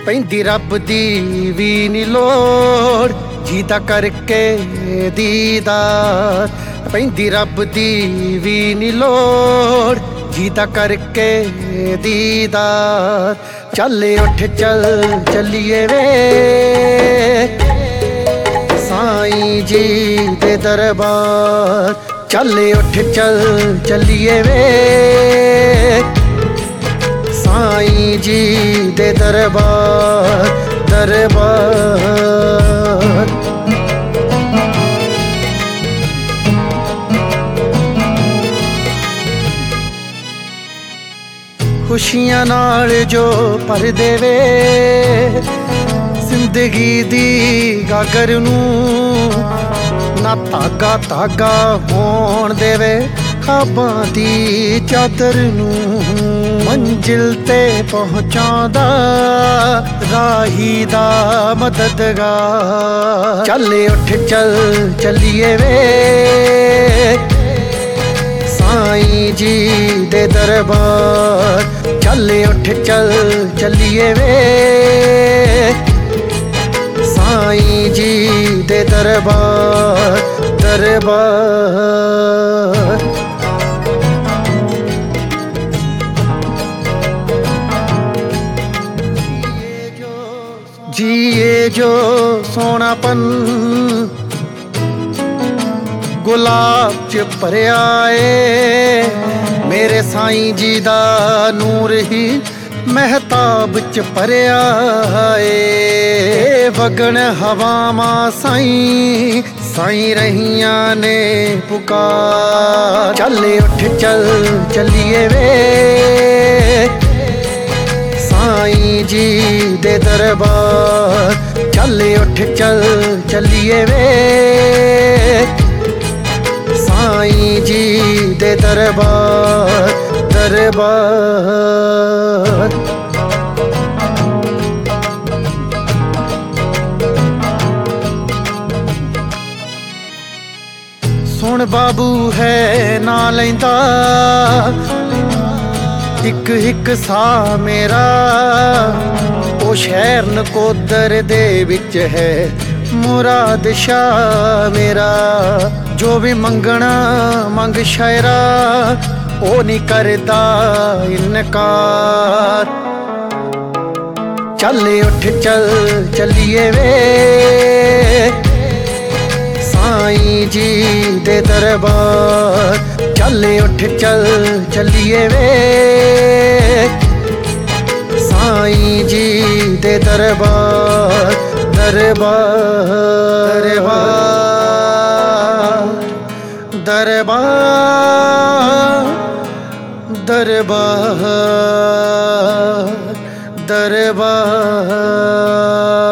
ਪੈਂਦੀ ਰੱਬ ਦੀ ਵੀ ਨੀ ਲੋੜ, ਜੀਦਾ ਕਰਕੇ ਦੀਦਾਰ। ਪੈਂਦੀ ਰੱਬ ਦੀ ਵੀ ਨੀ ਲੋੜ, ਜੀਦਾ ਕਰਕੇ ਦੀਦਾਰ। ਚੱਲ ਉੱਠ ਚੱਲ ਚੱਲੀਏ ਵੇ ਸਾਈਂ ਜੀ ਦੇ ਦਰਬਾਰ। ਚੱਲ ਉੱਠ ਚੱਲ ਚੱਲੀਏ ਵੇ ਸਾਈਂ ਜੀ ਦੇ ਦਰਬਾਰ ਦਰਬਾਰ। ਖੁਸ਼ੀਆਂ ਨਾਲ ਜੋ ਭਰ ਦੇਵੇ ਜ਼ਿੰਦਗੀ ਦੀ ਗਾਗਰ ਨੂੰ, ਨਾ ਧਾਗਾ ਧਾਗਾ ਹੋਣ ਦੇਵੇ ਖਾਬਾਂ ਦੀ ਚਾਦਰ ਨੂੰ। ਮੰਜ਼ਿਲ ਤੇ ਪਹੁੰਚਾਉਂਦਾ ਰਾਹੀ ਦਾ ਮਦਦਗਾਰ। ਚੱਲ ਉੱਠ ਚੱਲ ਚੱਲੀਏ ਵੇ ਸਾਈਂ ਜੀ ਦੇ ਦਰਬਾਰ। ਚੱਲ ਉੱਠ ਚੱਲ ਚੱਲੀਏ ਵੇ ਸਾਈਂ ਜੀ ਦੇ ਦਰਬਾਰ ਦਰਬਾਰ। ਜੀਏ ਜੋ ਸੋਹਣਾਪਨ ਗੁਲਾਬ ਚ ਭਰਿਆ ਏ, ਮੇਰੇ ਸਾਈਂ ਜੀ ਦਾ ਨੂਰ ਹੀ ਮਹਿਤਾਬ ਚ ਭਰਿਆ ਏ। ਵਗਣ ਹਵਾਵਾਂ ਸਾਈਂ ਸਾਈਂ ਰਹੀਆਂ ਨੇ ਪੁਕਾਰ। ਚੱਲ ਉੱਠ ਚੱਲ ਚੱਲੀਏ ਵੇ ਸਾਈਂ ਜੀ ਦੇ ਦਰਬਾਰ। ਚੱਲ ਉੱਠ ਚੱਲ ਚੱਲੀਏ ਵੇ ਸਾਈਂ ਜੀ ਦੇ ਦਰਬਾਰ ਦਰਬਾਰ। ਸੁਣ ਬਾਬੂ ਹੈ ਨਾ ਲੈਂਦਾ ਇੱਕ ਇੱਕ ਸਾਹ ਮੇਰਾ, ਉਹ ਸ਼ਹਿਰ ਨਕੋਦਰ ਦੇ ਵਿੱਚ ਹੈ ਮੁਰਾਦ ਸ਼ਾਹ ਮੇਰਾ। ਜੋ ਵੀ ਮੰਗਣਾ ਮੰਗ ਸ਼ਾਇਰਾ, ਉਹ ਨਹੀਂ ਕਰਦਾ ਇਨਕਾਰ। ਚੱਲ ਉੱਠ ਚੱਲ ਚੱਲੀਏ ਵੇ ਸਾਈਂ ਜੀ ਦੇ ਦਰਬਾਰ। ਚੱਲ ਉੱਠ ਚੱਲ ਚੱਲੀਏ ਵੇ ਸਾਈਂ ਜੀ ਦੇ ਦਰਬਾਰ ਦਰਬਾਰ ਦਰਬਾਰ ਦਰਬਾਰ ਦਰਬਾਰ।